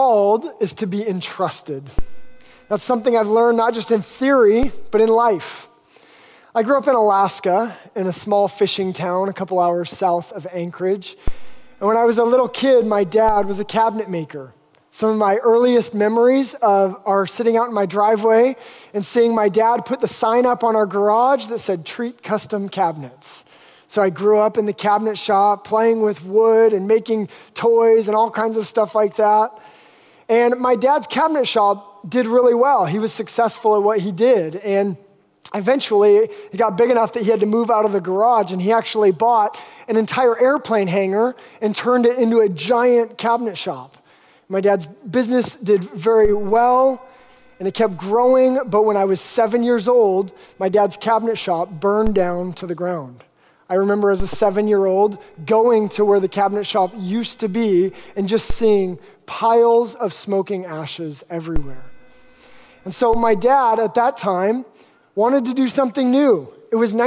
called is to be entrusted. That's something I've learned not just in theory, but in life. I grew up in Alaska in a small fishing town a couple hours south of Anchorage. And when I was a little kid, my dad was a cabinet maker. Some of my earliest memories are sitting out in my driveway and seeing my dad put the sign up on our garage that said, "Treat Custom Cabinets." So I grew up in the cabinet shop, playing with wood and making toys and all kinds of stuff like that. And my dad's cabinet shop did really well. He was successful at what he did. And eventually, he got big enough that he had to move out of the garage, and he actually bought an entire airplane hangar and turned it into a giant cabinet shop. My dad's business did very well, and it kept growing, but when I was 7 years old, my dad's cabinet shop burned down to the ground. I remember as a 7-year-old going to where the cabinet shop used to be and just seeing piles of smoking ashes everywhere. And so my dad at that time wanted to do something new. It was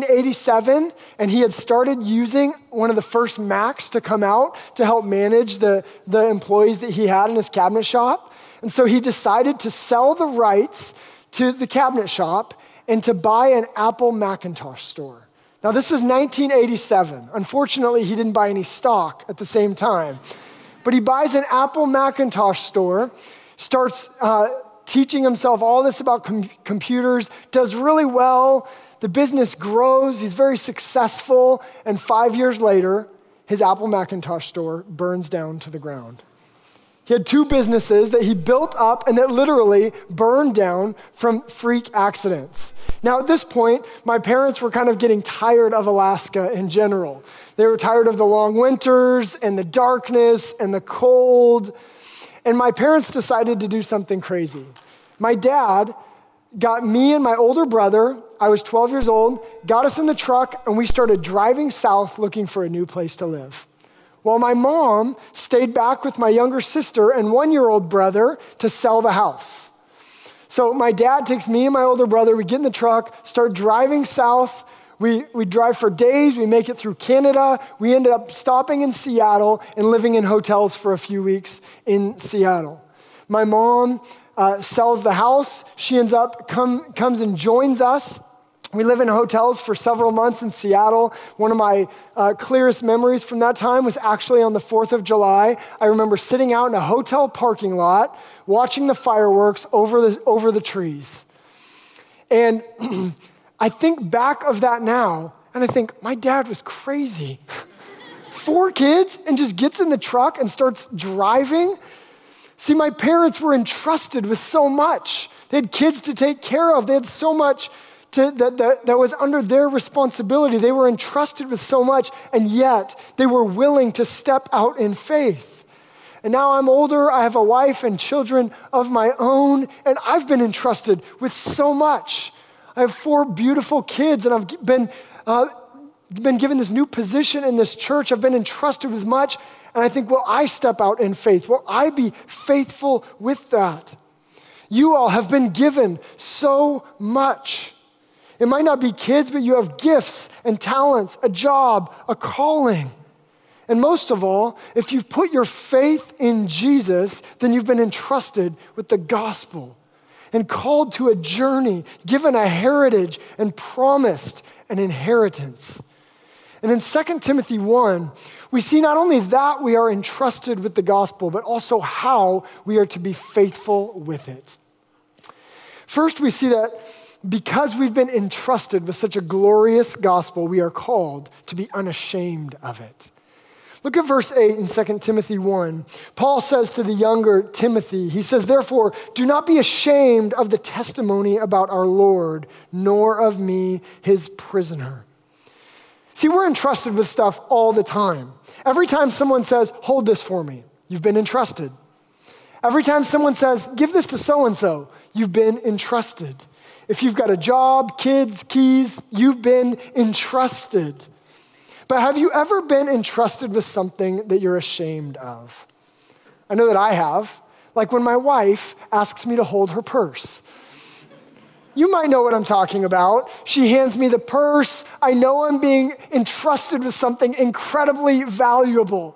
1987, and he had started using one of the first Macs to come out to help manage the employees that he had in his cabinet shop. And so he decided to sell the rights to the cabinet shop and to buy an Apple Macintosh store. Now, this was 1987. Unfortunately, he didn't buy any stock at the same time. But he buys an Apple Macintosh store, starts teaching himself all this about computers, does really well. The business grows. He's very successful. And 5 years later, his Apple Macintosh store burns down to the ground. He had two businesses that he built up and that literally burned down from freak accidents. Now, at this point, my parents were kind of getting tired of Alaska in general. They were tired of the long winters and the darkness and the cold. And my parents decided to do something crazy. My dad got me and my older brother, I was 12 years old, got us in the truck, and we started driving south looking for a new place to live. While my mom stayed back with my younger sister and one-year-old brother to sell the house. So my dad takes me and my older brother, we get in the truck, start driving south. We drive for days, we make it through Canada. We ended up stopping in Seattle and living in hotels for a few weeks in Seattle. My mom sells the house. She ends up comes and joins us. We live in hotels for several months in Seattle. One of my clearest memories from that time was actually on the 4th of July. I remember sitting out in a hotel parking lot, watching the fireworks over the trees. And I think back of that now, and I think, my dad was crazy. 4 kids and just gets in the truck and starts driving. See, my parents were entrusted with so much. They had kids to take care of. They had so much that was under their responsibility. They were entrusted with so much, and yet they were willing to step out in faith. And now I'm older, I have a wife and children of my own, and I've been entrusted with so much. I have 4 beautiful kids, and I've been given this new position in this church. I've been entrusted with much, and I think, will I step out in faith? Will I be faithful with that? You all have been given so much. It might not be kids, but you have gifts and talents, a job, a calling. And most of all, if you've put your faith in Jesus, then you've been entrusted with the gospel and called to a journey, given a heritage, and promised an inheritance. And in 2 Timothy 1, we see not only that we are entrusted with the gospel, but also how we are to be faithful with it. First, we see that because we've been entrusted with such a glorious gospel, we are called to be unashamed of it. Look at verse 8 in 2 Timothy 1. Paul says to the younger Timothy, he says, "Therefore, do not be ashamed of the testimony about our Lord, nor of me, his prisoner." See, we're entrusted with stuff all the time. Every time someone says, "Hold this for me," you've been entrusted. Every time someone says, "Give this to so-and-so," you've been entrusted. If you've got a job, kids, keys, you've been entrusted. But have you ever been entrusted with something that you're ashamed of? I know that I have. Like when my wife asks me to hold her purse. You might know what I'm talking about. She hands me the purse. I know I'm being entrusted with something incredibly valuable.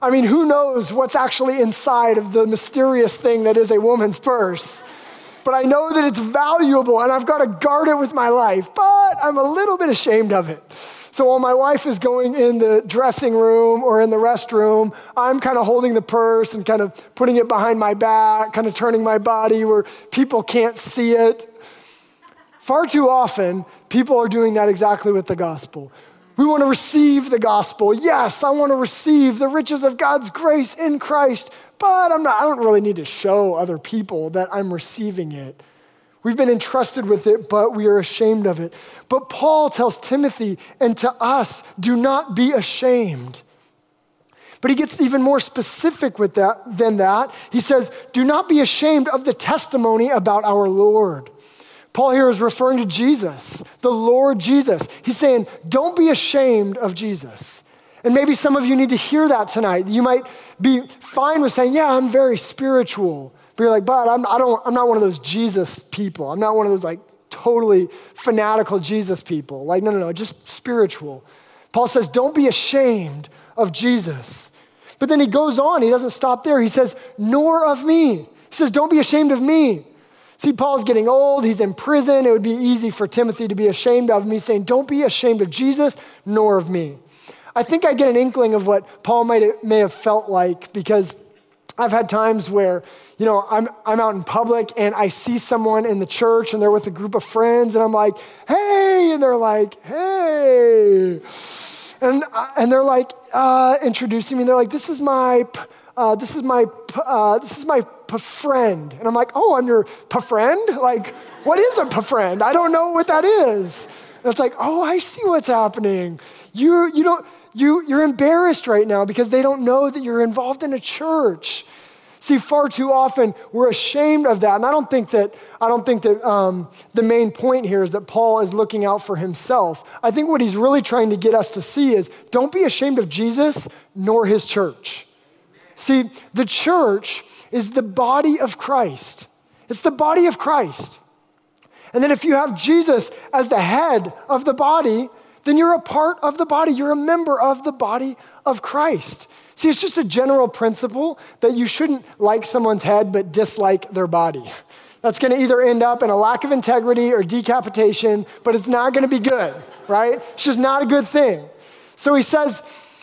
I mean, who knows what's actually inside of the mysterious thing that is a woman's purse? But I know that it's valuable and I've got to guard it with my life, but I'm a little bit ashamed of it. So while my wife is going in the dressing room or in the restroom, I'm kind of holding the purse and kind of putting it behind my back, kind of turning my body where people can't see it. Far too often, people are doing that exactly with the gospel. We want to receive the gospel. Yes, I want to receive the riches of God's grace in Christ, but I don't really need to show other people that I'm receiving it. We've been entrusted with it, but we are ashamed of it. But Paul tells Timothy and to us, do not be ashamed. But he gets even more specific with that than that. He says, do not be ashamed of the testimony about our Lord. Paul here is referring to Jesus, the Lord Jesus. He's saying, don't be ashamed of Jesus. And maybe some of you need to hear that tonight. You might be fine with saying, yeah, I'm very spiritual. But you're like, but I'm not one of those Jesus people. I'm not one of those like totally fanatical Jesus people. Like, no, just spiritual. Paul says, don't be ashamed of Jesus. But then he goes on, he doesn't stop there. He says, nor of me. He says, don't be ashamed of me. See, Paul's getting old, he's in prison. It would be easy for Timothy to be ashamed of me, saying, don't be ashamed of Jesus, nor of me. I think I get an inkling of what Paul may have felt like, because I've had times where, I'm out in public and I see someone in the church and they're with a group of friends and I'm like, hey, and they're like, hey. And they're like introducing me and they're like, this is my friend. And I'm like, oh, I'm your friend? Like, what is a friend? I don't know what that is. And it's like, oh, I see what's happening. You're embarrassed right now because they don't know that you're involved in a church. See, far too often we're ashamed of that. And I don't think that the main point here is that Paul is looking out for himself. I think what he's really trying to get us to see is don't be ashamed of Jesus nor his church. See, the church is the body of Christ. It's the body of Christ. And then if you have Jesus as the head of the body, then you're a part of the body. You're a member of the body of Christ. See, it's just a general principle that you shouldn't like someone's head but dislike their body. That's going to either end up in a lack of integrity or decapitation, but it's not going to be good, right? It's just not a good thing. So he says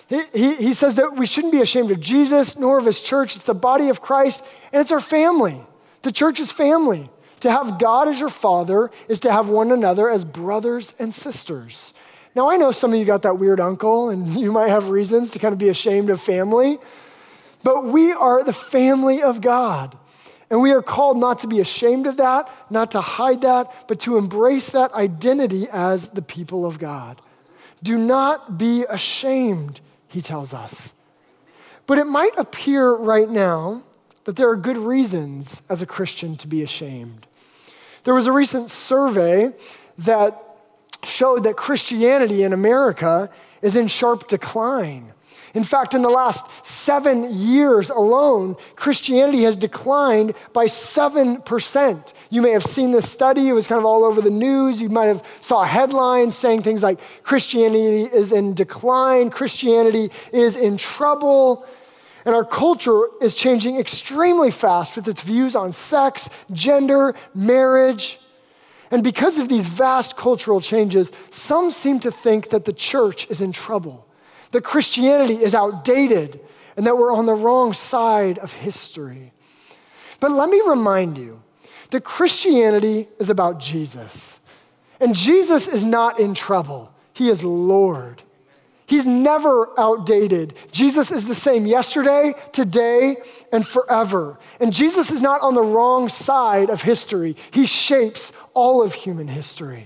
that we shouldn't be ashamed of Jesus nor of his church. It's the body of Christ, and it's our family. The church is family. To have God as your father is to have one another as brothers and sisters. Now, I know some of you got that weird uncle, and you might have reasons to kind of be ashamed of family, but we are the family of God, and we are called not to be ashamed of that, not to hide that, but to embrace that identity as the people of God. Do not be ashamed, he tells us. But it might appear right now that there are good reasons as a Christian to be ashamed. There was a recent survey that showed that Christianity in America is in sharp decline. In fact, in the last 7 years alone, Christianity has declined by 7%. You may have seen this study. It was kind of all over the news. You might have saw headlines saying things like, Christianity is in decline, Christianity is in trouble. And our culture is changing extremely fast with its views on sex, gender, marriage. And because of these vast cultural changes, some seem to think that the church is in trouble, that Christianity is outdated, and that we're on the wrong side of history. But let me remind you that Christianity is about Jesus. And Jesus is not in trouble. He is Lord. He's never outdated. Jesus is the same yesterday, today, and forever. And Jesus is not on the wrong side of history. He shapes all of human history.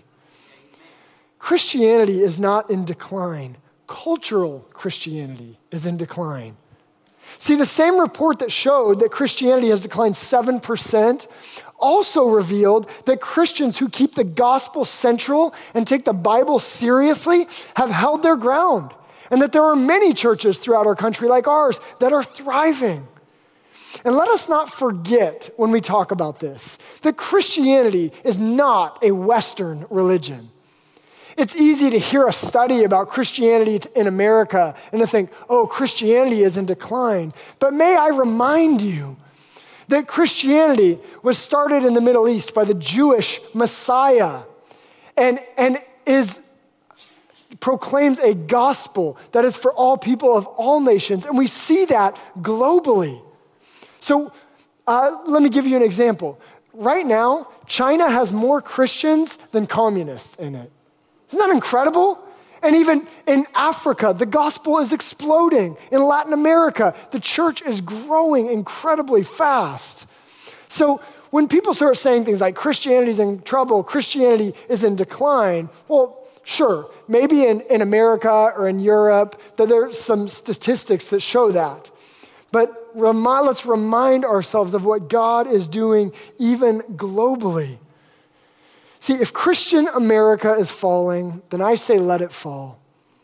Christianity is not in decline. Cultural Christianity is in decline. See, the same report that showed that Christianity has declined 7% also revealed that Christians who keep the gospel central and take the Bible seriously have held their ground, and that there are many churches throughout our country like ours that are thriving. And let us not forget when we talk about this, that Christianity is not a Western religion. It's easy to hear a study about Christianity in America and to think, oh, Christianity is in decline. But may I remind you that Christianity was started in the Middle East by the Jewish Messiah and proclaims a gospel that is for all people of all nations. And we see that globally. So let me give you an example. Right now, China has more Christians than communists in it. Isn't that incredible? And even in Africa, the gospel is exploding. In Latin America, the church is growing incredibly fast. So when people start saying things like Christianity is in trouble, Christianity is in decline, well, sure, maybe in America or in Europe, that there's some statistics that show that. But let's remind ourselves of what God is doing even globally. See, if Christian America is falling, then I say let it fall.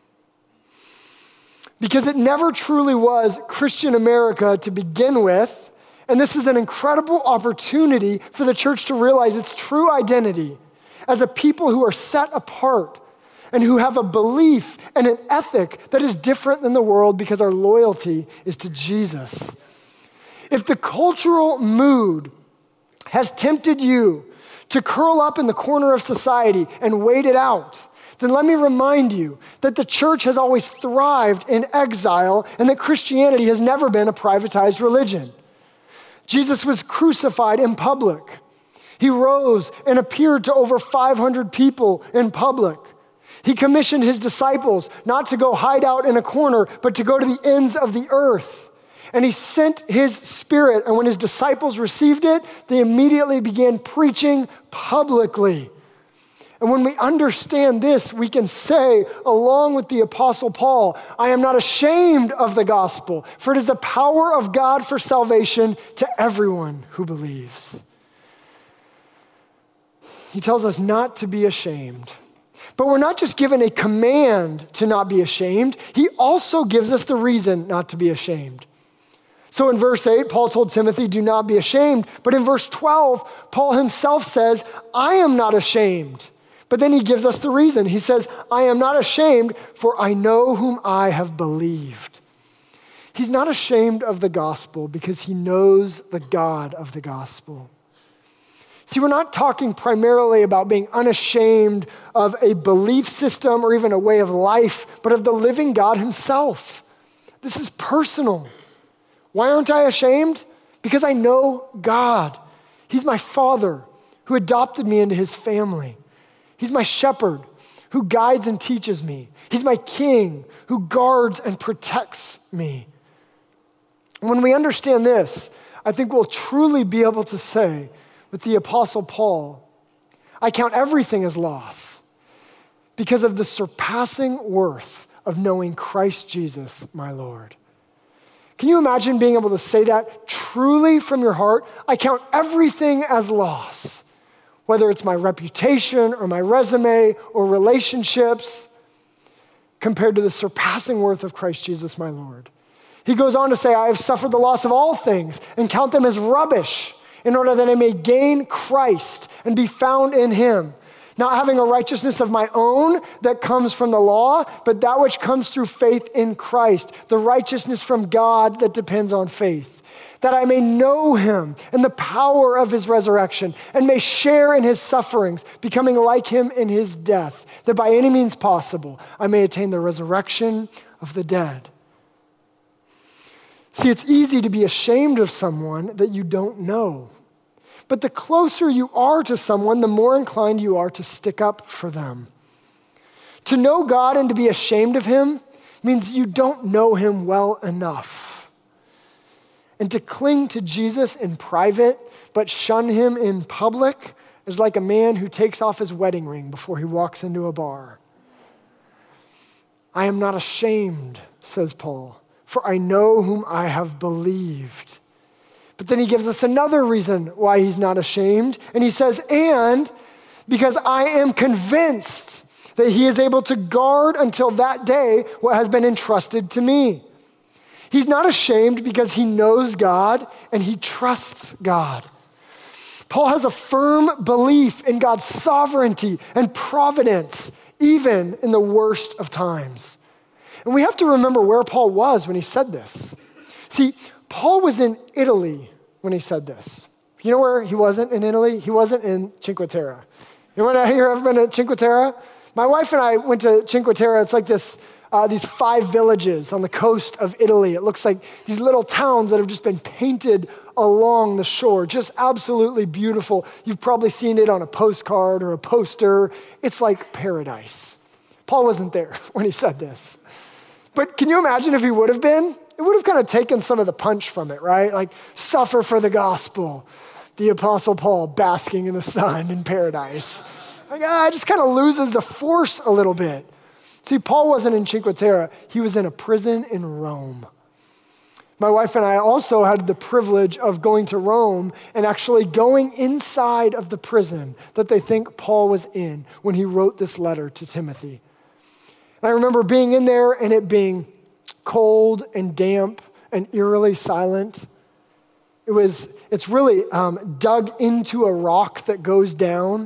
Because it never truly was Christian America to begin with, and this is an incredible opportunity for the church to realize its true identity as a people who are set apart and who have a belief and an ethic that is different than the world because our loyalty is to Jesus. If the cultural mood has tempted you to curl up in the corner of society and wait it out, then let me remind you that the church has always thrived in exile and that Christianity has never been a privatized religion. Jesus was crucified in public. He rose and appeared to over 500 people in public. He commissioned his disciples not to go hide out in a corner, but to go to the ends of the earth. And he sent his Spirit, and when his disciples received it, they immediately began preaching publicly. And when we understand this, we can say, along with the Apostle Paul, I am not ashamed of the gospel, for it is the power of God for salvation to everyone who believes. He tells us not to be ashamed. But we're not just given a command to not be ashamed. He also gives us the reason not to be ashamed. So in verse 8, Paul told Timothy, do not be ashamed. But in verse 12, Paul himself says, I am not ashamed. But then he gives us the reason. He says, I am not ashamed, for I know whom I have believed. He's not ashamed of the gospel because he knows the God of the gospel. See, we're not talking primarily about being unashamed of a belief system or even a way of life, but of the living God himself. This is personal. Why aren't I ashamed? Because I know God. He's my Father who adopted me into his family. He's my shepherd who guides and teaches me. He's my king who guards and protects me. When we understand this, I think we'll truly be able to say with the Apostle Paul, I count everything as loss because of the surpassing worth of knowing Christ Jesus, my Lord. Can you imagine being able to say that truly from your heart? I count everything as loss, whether it's my reputation or my resume or relationships, compared to the surpassing worth of Christ Jesus, my Lord. He goes on to say, I have suffered the loss of all things and count them as rubbish in order that I may gain Christ and be found in him, not having a righteousness of my own that comes from the law, but that which comes through faith in Christ, the righteousness from God that depends on faith, that I may know him and the power of his resurrection and may share in his sufferings, becoming like him in his death, that by any means possible I may attain the resurrection of the dead. See, it's easy to be ashamed of someone that you don't know. But the closer you are to someone, the more inclined you are to stick up for them. To know God and to be ashamed of him means you don't know him well enough. And to cling to Jesus in private but shun him in public is like a man who takes off his wedding ring before he walks into a bar. I am not ashamed, says Paul, for I know whom I have believed. But then he gives us another reason why he's not ashamed. And he says, and because I am convinced that he is able to guard until that day what has been entrusted to me. He's not ashamed because he knows God and he trusts God. Paul has a firm belief in God's sovereignty and providence, even in the worst of times. And we have to remember where Paul was when he said this. See, Paul was in Italy when he said this. You know where he wasn't in Italy? He wasn't in Cinque Terre. Anyone out here ever been to Cinque Terre? My wife and I went to Cinque Terre. It's like this, these 5 villages on the coast of Italy. It looks like these little towns that have just been painted along the shore. Just absolutely beautiful. You've probably seen it on a postcard or a poster. It's like paradise. Paul wasn't there when he said this. But can you imagine if he would have been? It would have kind of taken some of the punch from it, right? Like, suffer for the gospel. The Apostle Paul basking in the sun in paradise. Like, it just kind of loses the force a little bit. See, Paul wasn't in Cinque Terre. He was in a prison in Rome. My wife and I also had the privilege of going to Rome and actually going inside of the prison that they think Paul was in when he wrote this letter to Timothy. And I remember being in there and it being cold and damp and eerily silent. It's really dug into a rock that goes down.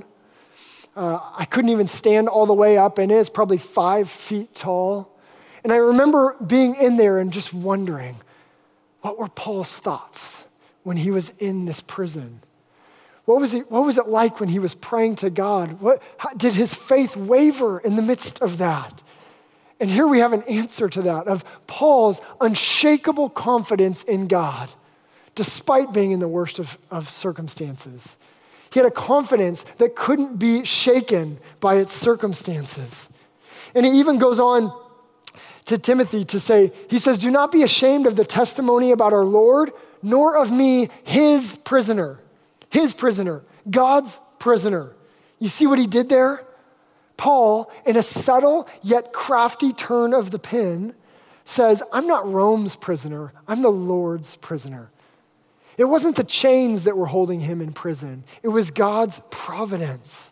I couldn't even stand all the way up, and it's probably 5 feet tall. And I remember being in there and just wondering, what were Paul's thoughts when he was in this prison? What was it like when he was praying to God? Did his faith waver in the midst of that? And here we have an answer to that, of Paul's unshakable confidence in God, despite being in the worst of circumstances. He had a confidence that couldn't be shaken by its circumstances. And he even goes on to Timothy to say, he says, do not be ashamed of the testimony about our Lord, nor of me, his prisoner, God's prisoner. You see what he did there? Paul, in a subtle yet crafty turn of the pen, says, I'm not Rome's prisoner, I'm the Lord's prisoner. It wasn't the chains that were holding him in prison. It was God's providence.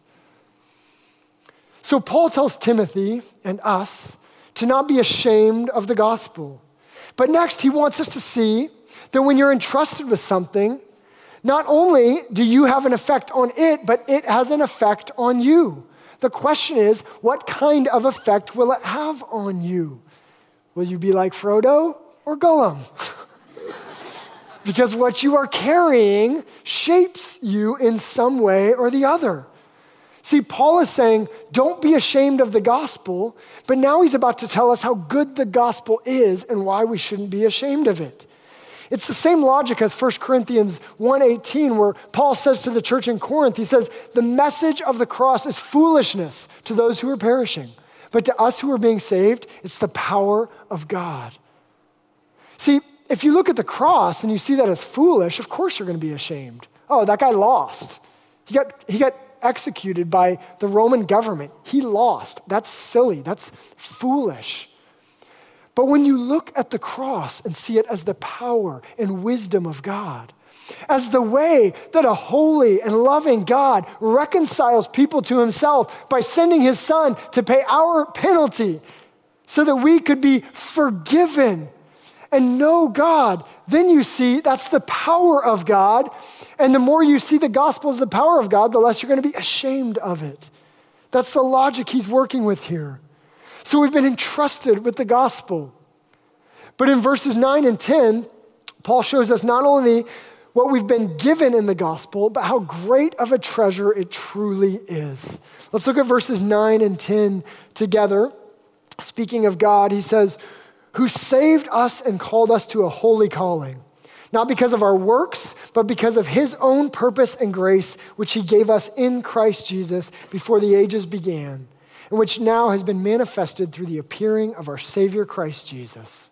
So Paul tells Timothy and us to not be ashamed of the gospel. But next, he wants us to see that when you're entrusted with something, not only do you have an effect on it, but it has an effect on you. The question is, what kind of effect will it have on you? Will you be like Frodo or Gollum? Because what you are carrying shapes you in some way or the other. See, Paul is saying, don't be ashamed of the gospel, but now he's about to tell us how good the gospel is and why we shouldn't be ashamed of it. It's the same logic as 1 Corinthians 1:18, where Paul says to the church in Corinth, he says, the message of the cross is foolishness to those who are perishing, but to us who are being saved, it's the power of God. See, if you look at the cross and you see that as foolish, of course you're going to be ashamed. Oh, that guy lost. He got executed by the Roman government. He lost. That's silly. That's foolish. But when you look at the cross and see it as the power and wisdom of God, as the way that a holy and loving God reconciles people to himself by sending his son to pay our penalty so that we could be forgiven and know God, then you see that's the power of God. And the more you see the gospel as the power of God, the less you're going to be ashamed of it. That's the logic he's working with here. So we've been entrusted with the gospel. But in verses 9 and 10, Paul shows us not only what we've been given in the gospel, but how great of a treasure it truly is. Let's look at verses 9 and 10 together. Speaking of God, he says, who saved us and called us to a holy calling, not because of our works, but because of his own purpose and grace, which he gave us in Christ Jesus before the ages began, and which now has been manifested through the appearing of our Savior Christ Jesus.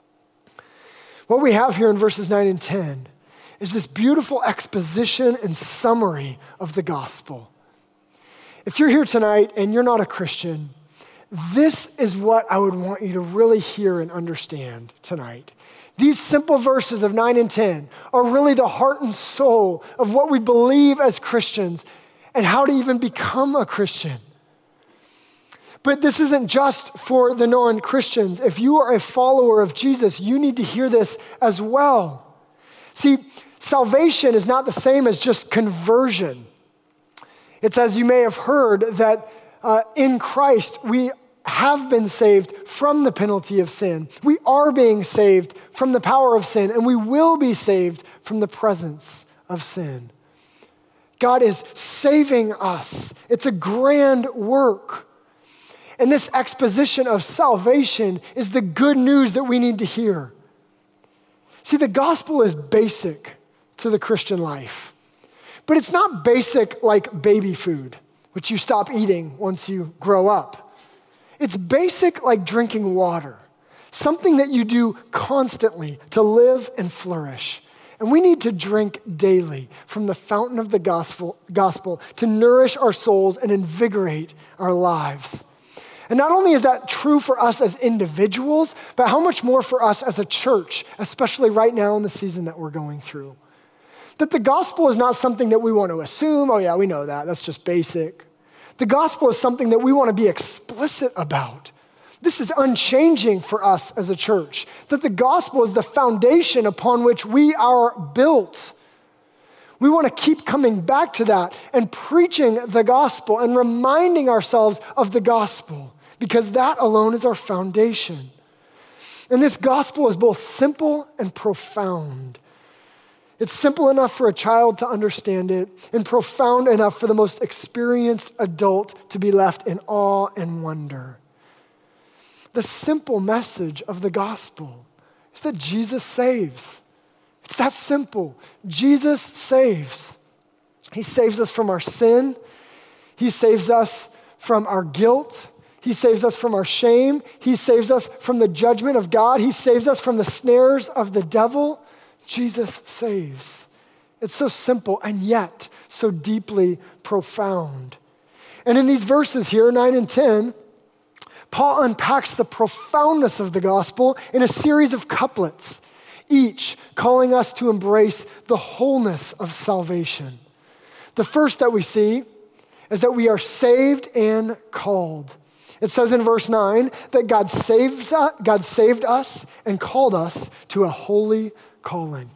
What we have here in verses 9 and 10 is this beautiful exposition and summary of the gospel. If you're here tonight and you're not a Christian, this is what I would want you to really hear and understand tonight. These simple verses of 9 and 10 are really the heart and soul of what we believe as Christians and how to even become a Christian. But this isn't just for the non-Christians. If you are a follower of Jesus, you need to hear this as well. See, salvation is not the same as just conversion. It's, as you may have heard, that in Christ, we have been saved from the penalty of sin. We are being saved from the power of sin, and we will be saved from the presence of sin. God is saving us. It's a grand work. And this exposition of salvation is the good news that we need to hear. See, the gospel is basic to the Christian life, but it's not basic like baby food, which you stop eating once you grow up. It's basic like drinking water, something that you do constantly to live and flourish. And we need to drink daily from the fountain of the gospel to nourish our souls and invigorate our lives. And not only is that true for us as individuals, but how much more for us as a church, especially right now in the season that we're going through. That the gospel is not something that we want to assume, oh yeah, we know that, that's just basic. The gospel is something that we want to be explicit about. This is unchanging for us as a church, that the gospel is the foundation upon which we are built. We want to keep coming back to that and preaching the gospel and reminding ourselves of the gospel, because that alone is our foundation. And this gospel is both simple and profound. It's simple enough for a child to understand it and profound enough for the most experienced adult to be left in awe and wonder. The simple message of the gospel is that Jesus saves. It's that simple. Jesus saves. He saves us from our sin. He saves us from our guilt. He saves us from our shame. He saves us from the judgment of God. He saves us from the snares of the devil. Jesus saves. It's so simple and yet so deeply profound. And in these verses here, 9 and 10, Paul unpacks the profoundness of the gospel in a series of couplets, each calling us to embrace the wholeness of salvation. The first that we see is that we are saved and called. It says in verse 9 that God saved us and called us to a holy calling.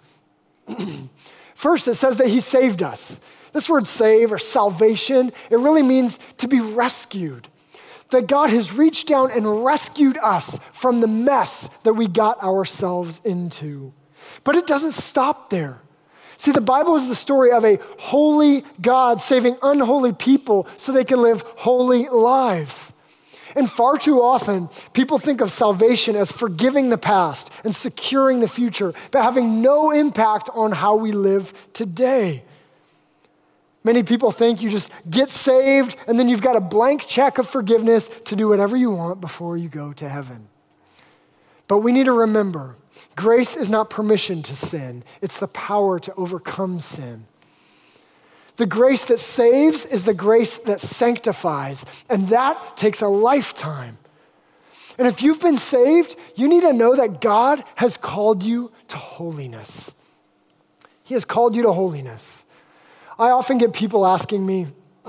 First, it says that he saved us. This word save or salvation, it really means to be rescued. That God has reached down and rescued us from the mess that we got ourselves into. But it doesn't stop there. See, the Bible is the story of a holy God saving unholy people so they can live holy lives. And far too often, people think of salvation as forgiving the past and securing the future, but having no impact on how we live today. Many people think you just get saved and then you've got a blank check of forgiveness to do whatever you want before you go to heaven. But we need to remember, grace is not permission to sin. It's the power to overcome sin. The grace that saves is the grace that sanctifies, and that takes a lifetime. And if you've been saved, you need to know that God has called you to holiness. He has called you to holiness. I often get people asking me,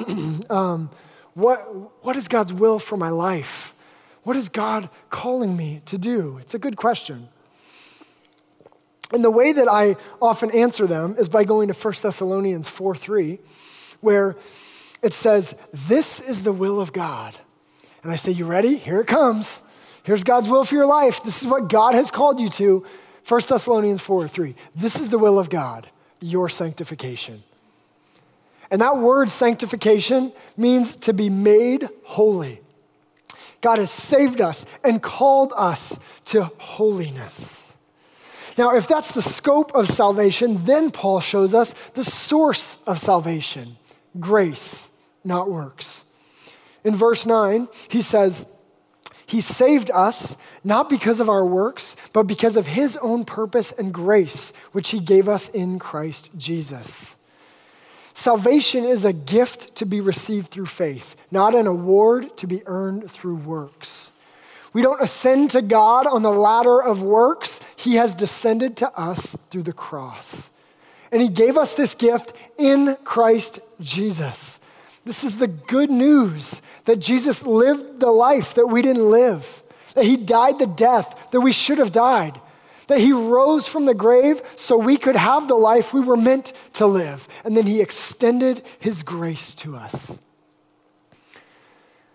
what is God's will for my life? What is God calling me to do? It's a good question. And the way that I often answer them is by going to 1 Thessalonians 4:3, where it says, this is the will of God. And I say, you ready? Here it comes. Here's God's will for your life. This is what God has called you to. 1 Thessalonians 4:3. This is the will of God, your sanctification. And that word sanctification means to be made holy. God has saved us and called us to holiness. Now, if that's the scope of salvation, then Paul shows us the source of salvation, grace, not works. In verse 9, he says, he saved us not because of our works, but because of his own purpose and grace, which he gave us in Christ Jesus. Salvation is a gift to be received through faith, not an award to be earned through works. We don't ascend to God on the ladder of works. He has descended to us through the cross. And he gave us this gift in Christ Jesus. This is the good news that Jesus lived the life that we didn't live, that he died the death that we should have died, that he rose from the grave so we could have the life we were meant to live. And then he extended his grace to us.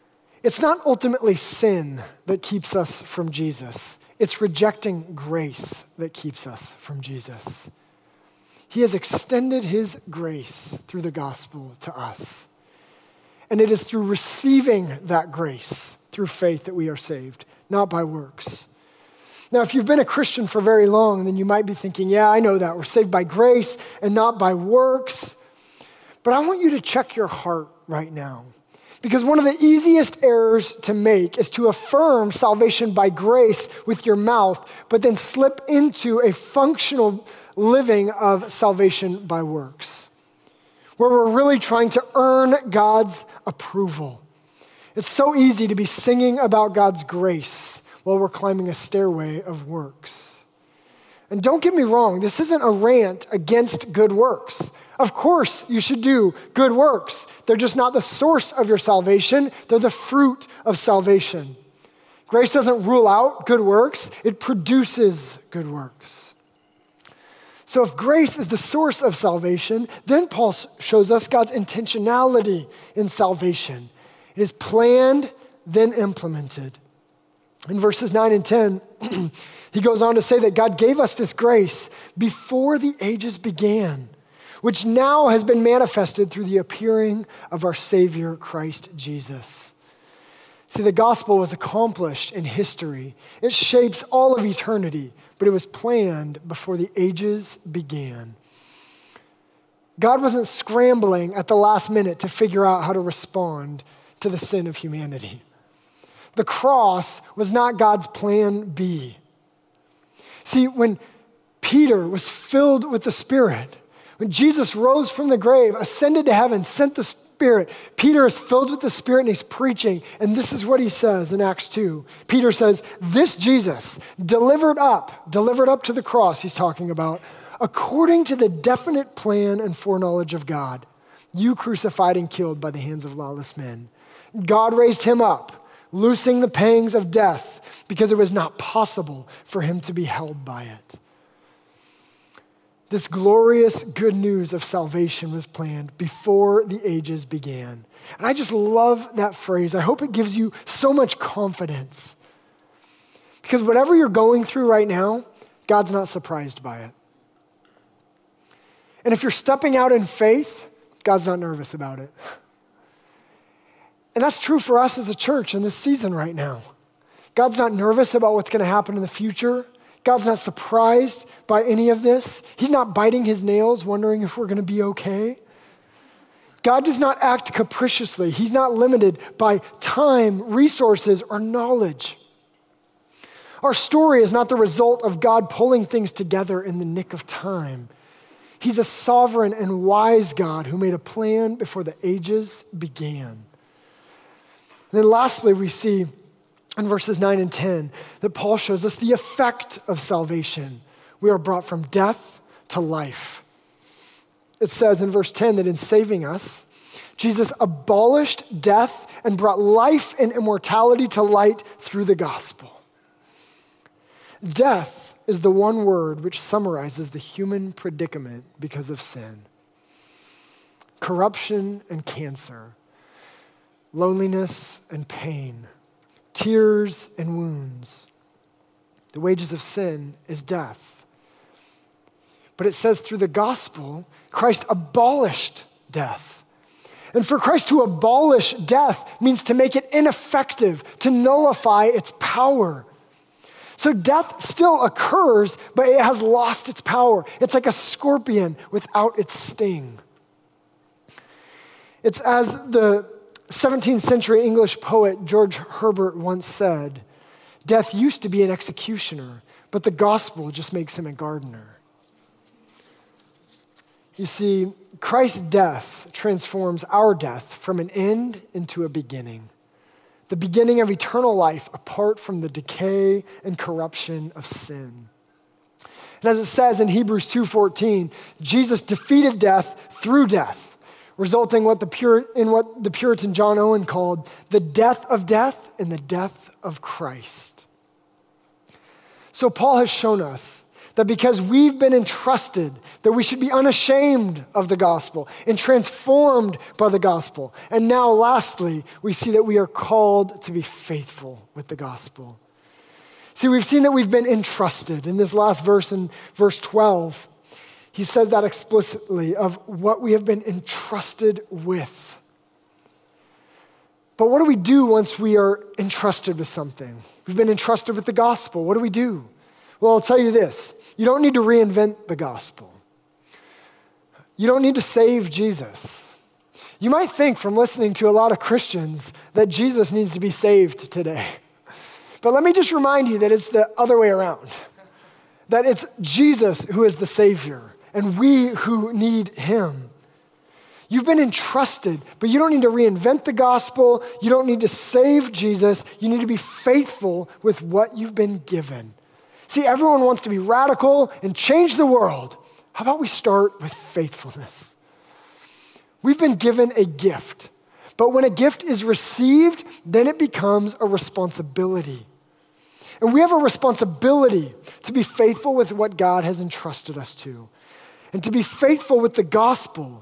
It's not ultimately sin that keeps us from Jesus. It's rejecting grace that keeps us from Jesus. He has extended his grace through the gospel to us. And it is through receiving that grace, through faith, that we are saved, not by works. Now, if you've been a Christian for very long, then you might be thinking, yeah, I know that. We're saved by grace and not by works. But I want you to check your heart right now. Because one of the easiest errors to make is to affirm salvation by grace with your mouth, but then slip into a functional living of salvation by works, where we're really trying to earn God's approval. It's so easy to be singing about God's grace while we're climbing a stairway of works. And don't get me wrong, this isn't a rant against good works. Of course, you should do good works. They're just not the source of your salvation. They're the fruit of salvation. Grace doesn't rule out good works. It produces good works. So if grace is the source of salvation, then Paul shows us God's intentionality in salvation. It is planned, then implemented. In verses 9 and 10, he goes on to say that God gave us this grace before the ages began, which now has been manifested through the appearing of our Savior, Christ Jesus. See, the gospel was accomplished in history. It shapes all of eternity, but it was planned before the ages began. God wasn't scrambling at the last minute to figure out how to respond to the sin of humanity. The cross was not God's plan B. See, when Peter was filled with the Spirit, when Jesus rose from the grave, ascended to heaven, sent the Spirit, Peter is filled with the Spirit and he's preaching. And this is what he says in Acts 2. Peter says, this Jesus, delivered up to the cross, he's talking about, according to the definite plan and foreknowledge of God, you crucified and killed by the hands of lawless men. God raised him up, loosing the pangs of death, because it was not possible for him to be held by it. This glorious good news of salvation was planned before the ages began. And I just love that phrase. I hope it gives you so much confidence. Because whatever you're going through right now, God's not surprised by it. And if you're stepping out in faith, God's not nervous about it. And that's true for us as a church in this season right now. God's not nervous about what's going to happen in the future. God's not surprised by any of this. He's not biting his nails, wondering if we're going to be okay. God does not act capriciously. He's not limited by time, resources, or knowledge. Our story is not the result of God pulling things together in the nick of time. He's a sovereign and wise God who made a plan before the ages began. And then lastly, we see in verses 9 and 10 that Paul shows us the effect of salvation. We are brought from death to life. It says in verse 10 that in saving us, Jesus abolished death and brought life and immortality to light through the gospel. Death is the one word which summarizes the human predicament because of sin. Corruption and cancer, loneliness and pain, tears and wounds. The wages of sin is death. But it says through the gospel, Christ abolished death. And for Christ to abolish death means to make it ineffective, to nullify its power. So death still occurs, but it has lost its power. It's like a scorpion without its sting. It's as the 17th century English poet George Herbert once said, death used to be an executioner, but the gospel just makes him a gardener. You see, Christ's death transforms our death from an end into a beginning. The beginning of eternal life apart from the decay and corruption of sin. And as it says in Hebrews 2:14, Jesus defeated death through death, resulting in what the Puritan John Owen called the death of death and the death of Christ. So Paul has shown us that because we've been entrusted, that we should be unashamed of the gospel and transformed by the gospel. And now lastly, we see that we are called to be faithful with the gospel. See, we've seen that we've been entrusted. In this last verse, in verse 12, he says that explicitly of what we have been entrusted with. But what do we do once we are entrusted with something? We've been entrusted with the gospel. What do we do? Well, I'll tell you this. You don't need to reinvent the gospel. You don't need to save Jesus. You might think from listening to a lot of Christians that Jesus needs to be saved today. But let me just remind you that it's the other way around. That it's Jesus who is the Savior, and we who need him. You've been entrusted, but you don't need to reinvent the gospel. You don't need to save Jesus. You need to be faithful with what you've been given. See, everyone wants to be radical and change the world. How about we start with faithfulness? We've been given a gift, but when a gift is received, then it becomes a responsibility. And we have a responsibility to be faithful with what God has entrusted us to. And to be faithful with the gospel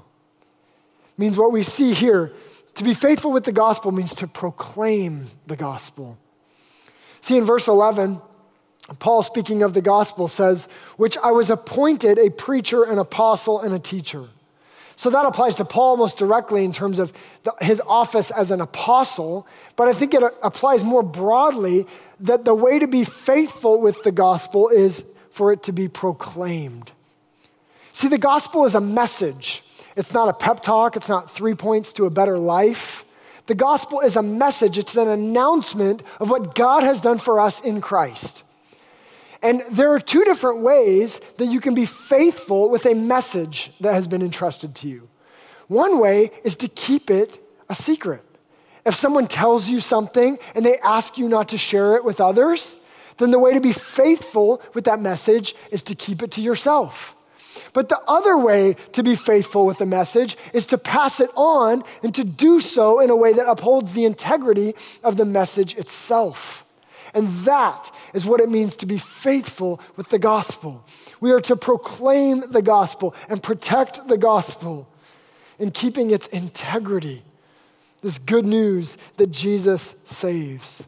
means what we see here. To be faithful with the gospel means to proclaim the gospel. See, in verse 11, Paul, speaking of the gospel, says, which I was appointed a preacher, an apostle, and a teacher. So that applies to Paul most directly in terms of his office as an apostle, but I think it applies more broadly that the way to be faithful with the gospel is for it to be proclaimed. See, the gospel is a message. It's not a pep talk. It's not 3 points to a better life. The gospel is a message. It's an announcement of what God has done for us in Christ. And there are two different ways that you can be faithful with a message that has been entrusted to you. One way is to keep it a secret. If someone tells you something and they ask you not to share it with others, then the way to be faithful with that message is to keep it to yourself. But the other way to be faithful with the message is to pass it on and to do so in a way that upholds the integrity of the message itself. And that is what it means to be faithful with the gospel. We are to proclaim the gospel and protect the gospel in keeping its integrity. This good news that Jesus saves.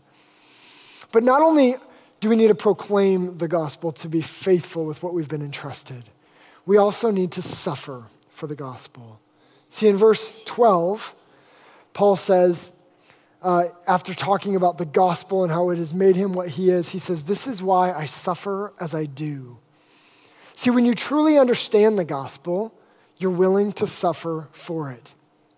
But not only do we need to proclaim the gospel to be faithful with what we've been entrusted, we also need to suffer for the gospel. See, in verse 12, Paul says, after talking about the gospel and how it has made him what he is, he says, this is why I suffer as I do. See, when you truly understand the gospel, you're willing to suffer for it.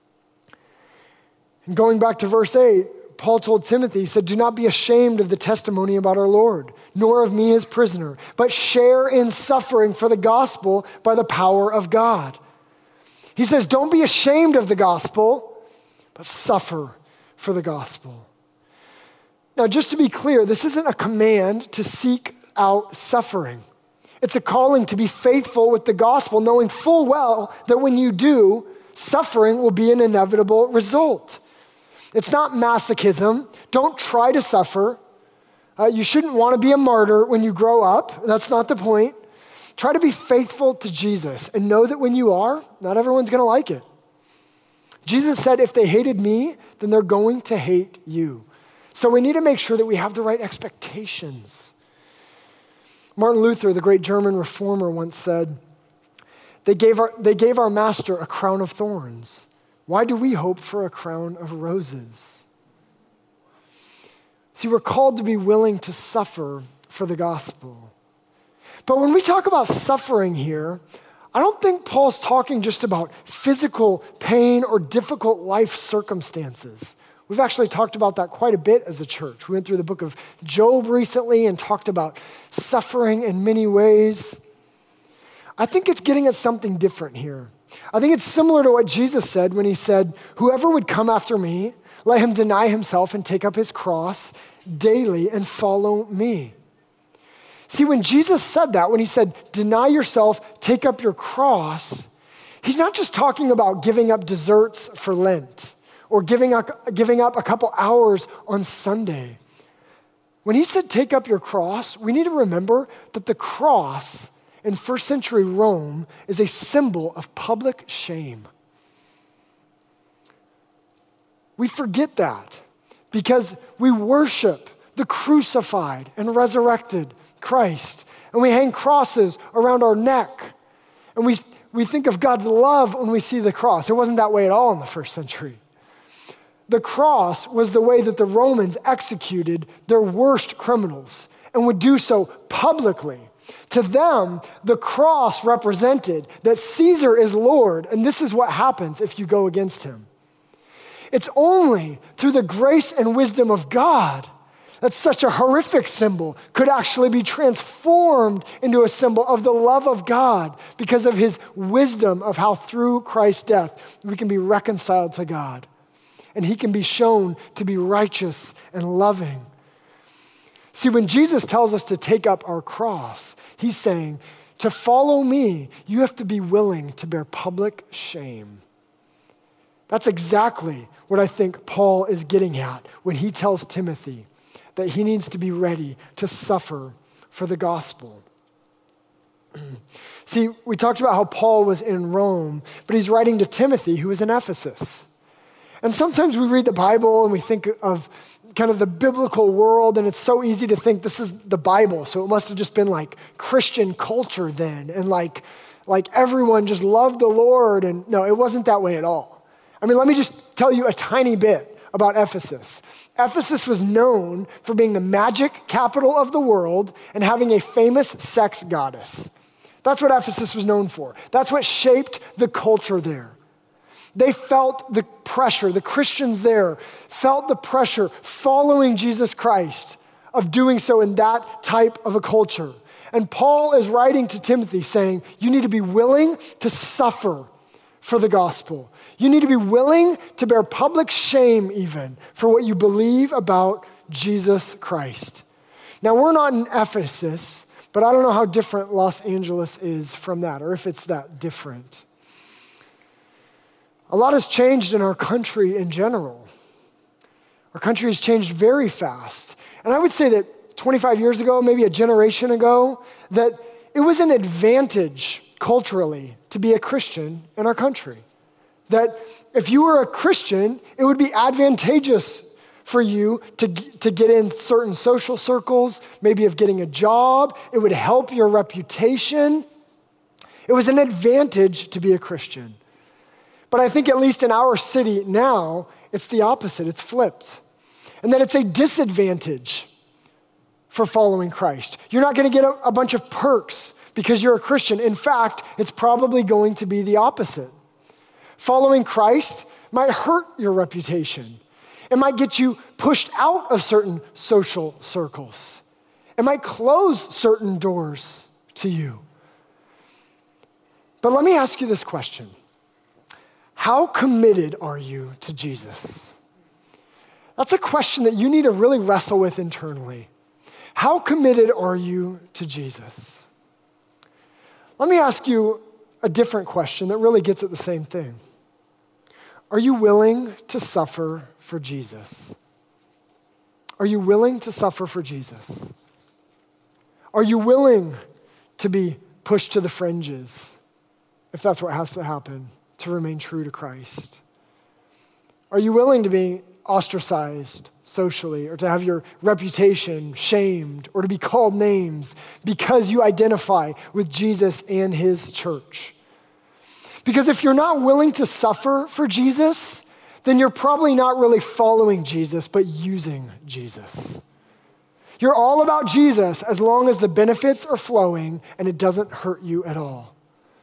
And going back to verse 8, Paul told Timothy, he said, do not be ashamed of the testimony about our Lord, nor of me his prisoner, but share in suffering for the gospel by the power of God. He says, don't be ashamed of the gospel, but suffer for the gospel. Now, just to be clear, this isn't a command to seek out suffering. It's a calling to be faithful with the gospel, knowing full well that when you do, suffering will be an inevitable result. It's not masochism. Don't try to suffer. You shouldn't want to be a martyr when you grow up. That's not the point. Try to be faithful to Jesus and know that when you are, not everyone's going to like it. Jesus said, if they hated me, then they're going to hate you. So we need to make sure that we have the right expectations. Martin Luther, the great German reformer, once said, they gave our master a crown of thorns. Why do we hope for a crown of roses? See, we're called to be willing to suffer for the gospel. But when we talk about suffering here, I don't think Paul's talking just about physical pain or difficult life circumstances. We've actually talked about that quite a bit as a church. We went through the book of Job recently and talked about suffering in many ways. I think it's getting at something different here. I think it's similar to what Jesus said when he said, whoever would come after me, let him deny himself and take up his cross daily and follow me. See, when Jesus said that, when he said, deny yourself, take up your cross, he's not just talking about giving up desserts for Lent or giving up a couple hours on Sunday. When he said, take up your cross, we need to remember that the cross in first century Rome is a symbol of public shame. We forget that because we worship the crucified and resurrected Christ, and we hang crosses around our neck, and we think of God's love when we see the cross. It wasn't that way at all in the first century. The cross was the way that the Romans executed their worst criminals and would do so publicly. To them, the cross represented that Caesar is Lord, and this is what happens if you go against him. It's only through the grace and wisdom of God that such a horrific symbol could actually be transformed into a symbol of the love of God because of his wisdom of how through Christ's death we can be reconciled to God and he can be shown to be righteous and loving. See, when Jesus tells us to take up our cross, he's saying, to follow me, you have to be willing to bear public shame. That's exactly what I think Paul is getting at when he tells Timothy that he needs to be ready to suffer for the gospel. See, we talked about how Paul was in Rome, but he's writing to Timothy, who is in Ephesus. And sometimes we read the Bible and we think of kind of the biblical world, and it's so easy to think this is the Bible, so it must have just been like Christian culture then, and like everyone just loved the Lord, and no, it wasn't that way at all. I mean, let me just tell you a tiny bit about Ephesus. Ephesus was known for being the magic capital of the world and having a famous sex goddess. That's what Ephesus was known for. That's what shaped the culture there. They felt the pressure, the Christians there felt the pressure following Jesus Christ of doing so in that type of a culture. And Paul is writing to Timothy saying, you need to be willing to suffer for the gospel. You need to be willing to bear public shame even for what you believe about Jesus Christ. Now, we're not in Ephesus, but I don't know how different Los Angeles is from that, or if it's that different. A lot has changed in our country in general. Our country has changed very fast. And I would say that 25 years ago, maybe a generation ago, that it was an advantage culturally to be a Christian in our country. That if you were a Christian, it would be advantageous for you to get in certain social circles, maybe of getting a job. It would help your reputation. It was an advantage to be a Christian. But I think at least in our city now, it's the opposite. It's flipped. And that it's a disadvantage for following Christ. You're not going to get a bunch of perks because you're a Christian. In fact, it's probably going to be the opposite. Following Christ might hurt your reputation. It might get you pushed out of certain social circles. It might close certain doors to you. But let me ask you this question. How committed are you to Jesus? That's a question that you need to really wrestle with internally. How committed are you to Jesus? Let me ask you a different question that really gets at the same thing. Are you willing to suffer for Jesus? Are you willing to suffer for Jesus? Are you willing to be pushed to the fringes, if that's what has to happen, to remain true to Christ? Are you willing to be ostracized socially, or to have your reputation shamed, or to be called names because you identify with Jesus and his church? Because if you're not willing to suffer for Jesus, then you're probably not really following Jesus, but using Jesus. You're all about Jesus as long as the benefits are flowing and it doesn't hurt you at all.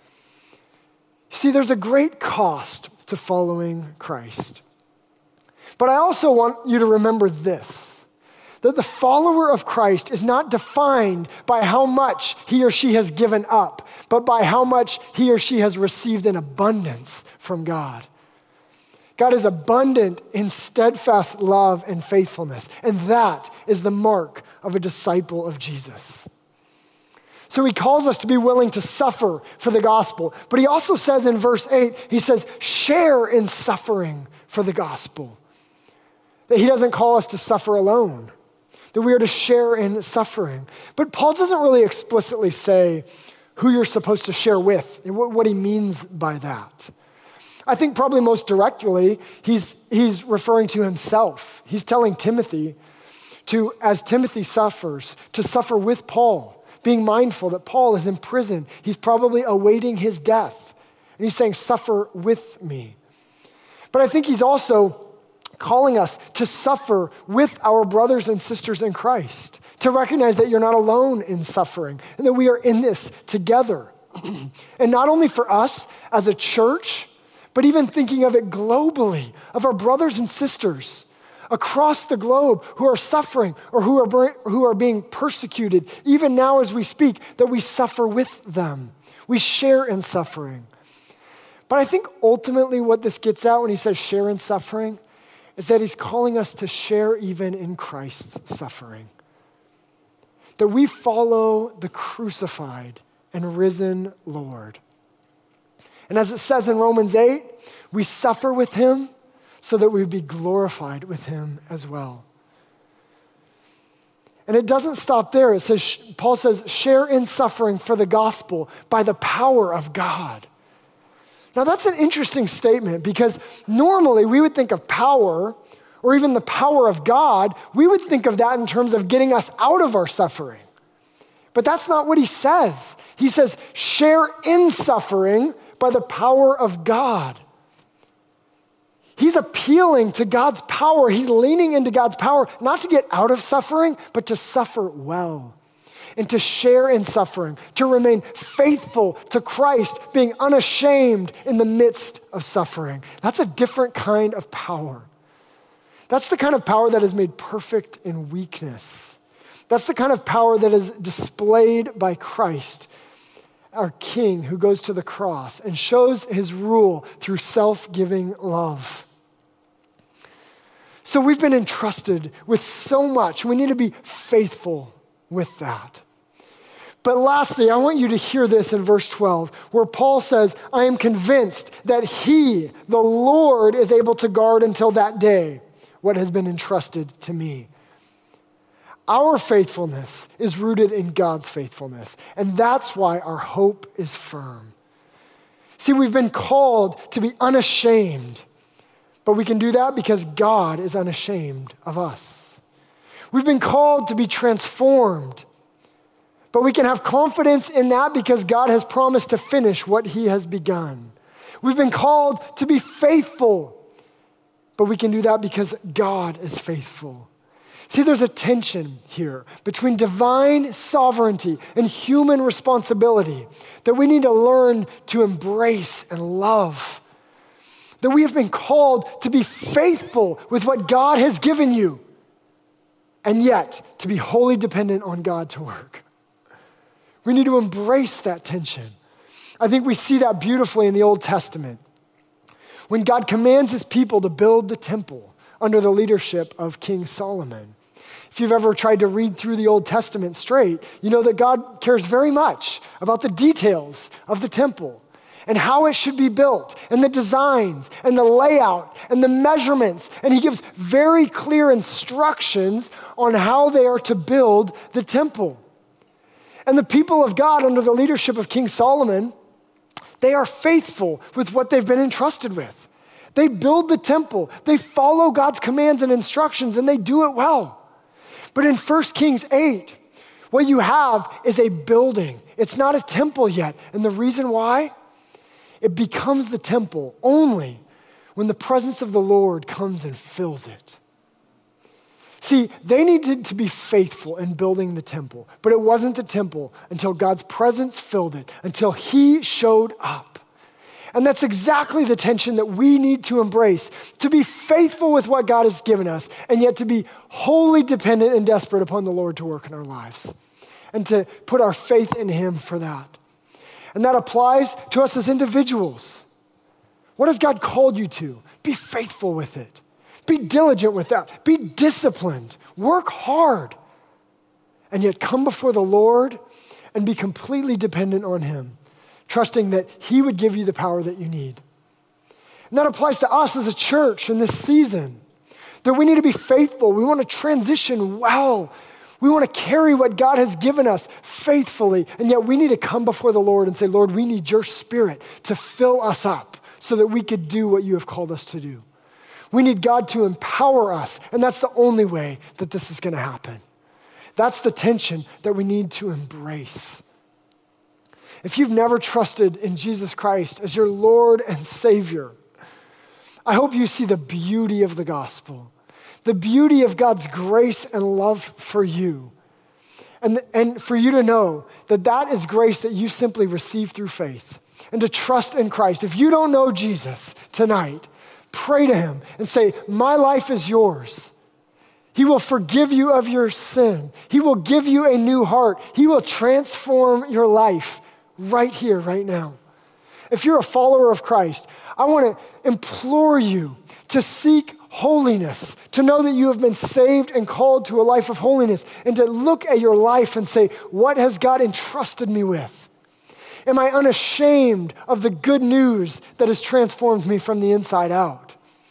See, there's a great cost to following Christ. But I also want you to remember this, that the follower of Christ is not defined by how much he or she has given up, but by how much he or she has received in abundance from God. God is abundant in steadfast love and faithfulness, and that is the mark of a disciple of Jesus. So he calls us to be willing to suffer for the gospel, but he also says in verse 8, he says, share in suffering for the gospel. That he doesn't call us to suffer alone, that we are to share in suffering. But Paul doesn't really explicitly say who you're supposed to share with, and what he means by that. I think probably most directly, he's referring to himself. He's telling Timothy to, as Timothy suffers, to suffer with Paul, being mindful that Paul is in prison. He's probably awaiting his death. And he's saying, suffer with me. But I think he's also calling us to suffer with our brothers and sisters in Christ, to recognize that you're not alone in suffering and that we are in this together. And not only for us as a church, but even thinking of it globally, of our brothers and sisters across the globe who are suffering or who are being persecuted, even now as we speak, that we suffer with them. We share in suffering. But I think ultimately what this gets at when he says share in suffering is that he's calling us to share even in Christ's suffering. That we follow the crucified and risen Lord. And as it says in Romans 8, we suffer with him so that we be glorified with him as well. And it doesn't stop there. It says, Paul says, share in suffering for the gospel by the power of God. Now that's an interesting statement because normally we would think of power or even the power of God, we would think of that in terms of getting us out of our suffering. But that's not what he says. He says, share in suffering by the power of God. He's appealing to God's power. He's leaning into God's power, not to get out of suffering, but to suffer well. And to share in suffering, to remain faithful to Christ, being unashamed in the midst of suffering. That's a different kind of power. That's the kind of power that is made perfect in weakness. That's the kind of power that is displayed by Christ, our King who goes to the cross and shows his rule through self-giving love. So we've been entrusted with so much. We need to be faithful with that. But lastly, I want you to hear this in verse 12, where Paul says, I am convinced that he, the Lord, is able to guard until that day what has been entrusted to me. Our faithfulness is rooted in God's faithfulness, and that's why our hope is firm. See, we've been called to be unashamed, but we can do that because God is unashamed of us. We've been called to be transformed, but we can have confidence in that because God has promised to finish what he has begun. We've been called to be faithful, but we can do that because God is faithful. See, there's a tension here between divine sovereignty and human responsibility that we need to learn to embrace and love. That we have been called to be faithful with what God has given you, and yet to be wholly dependent on God to work. We need to embrace that tension. I think we see that beautifully in the Old Testament. When God commands his people to build the temple under the leadership of King Solomon. If you've ever tried to read through the Old Testament straight, you know that God cares very much about the details of the temple and how it should be built and the designs and the layout and the measurements. And he gives very clear instructions on how they are to build the temple. And the people of God under the leadership of King Solomon, they are faithful with what they've been entrusted with. They build the temple, they follow God's commands and instructions, and they do it well. But in 1 Kings 8, what you have is a building. It's not a temple yet. And the reason why? It becomes the temple only when the presence of the Lord comes and fills it. See, they needed to be faithful in building the temple, but it wasn't the temple until God's presence filled it, until he showed up. And that's exactly the tension that we need to embrace, to be faithful with what God has given us, and yet to be wholly dependent and desperate upon the Lord to work in our lives, and to put our faith in him for that. And that applies to us as individuals. What has God called you to? Be faithful with it. Be diligent with that. Be disciplined. Work hard. And yet come before the Lord and be completely dependent on him, trusting that he would give you the power that you need. And that applies to us as a church in this season, that we need to be faithful. We want to transition well. We want to carry what God has given us faithfully, and yet we need to come before the Lord and say, Lord, we need your Spirit to fill us up so that we could do what you have called us to do. We need God to empower us, and that's the only way that this is going to happen. That's the tension that we need to embrace. If you've never trusted in Jesus Christ as your Lord and Savior, I hope you see the beauty of the gospel, the beauty of God's grace and love for you, and for you to know that that is grace that you simply receive through faith, and to trust in Christ. If you don't know Jesus tonight, pray to him and say, my life is yours. He will forgive you of your sin. He will give you a new heart. He will transform your life right here, right now. If you're a follower of Christ, I want to implore you to seek holiness, to know that you have been saved and called to a life of holiness, and to look at your life and say, what has God entrusted me with? Am I unashamed of the good news that has transformed me from the inside out?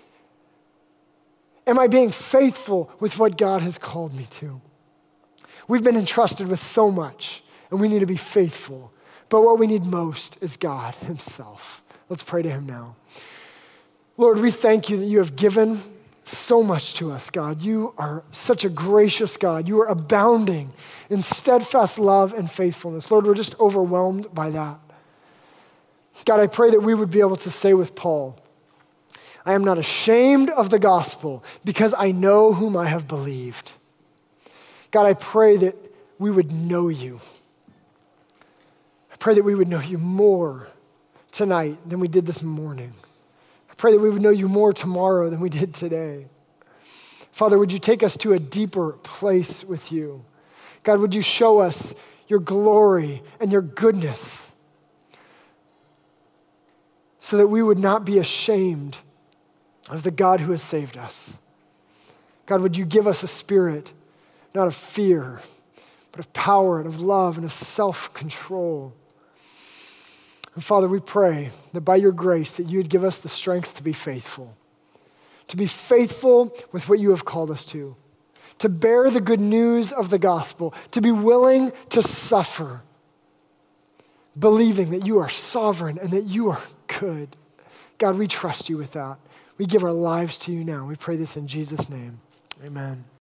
Am I being faithful with what God has called me to? We've been entrusted with so much, and we need to be faithful. But what we need most is God himself. Let's pray to him now. Lord, we thank you that you have given so much to us, God. You are such a gracious God. You are abounding in steadfast love and faithfulness. Lord, we're just overwhelmed by that. God, I pray that we would be able to say with Paul, I am not ashamed of the gospel because I know whom I have believed. God, I pray that we would know you. I pray that we would know you more tonight than we did this morning. I pray that we would know you more tomorrow than we did today. Father, would you take us to a deeper place with you? God, would you show us your glory and your goodness so that we would not be ashamed of the God who has saved us. God, would you give us a spirit, not of fear, but of power and of love and of self-control. And Father, we pray that by your grace that you would give us the strength to be faithful with what you have called us to bear the good news of the gospel, to be willing to suffer, believing that you are sovereign and that you are good. God, we trust you with that. We give our lives to you now. We pray this in Jesus' name. Amen.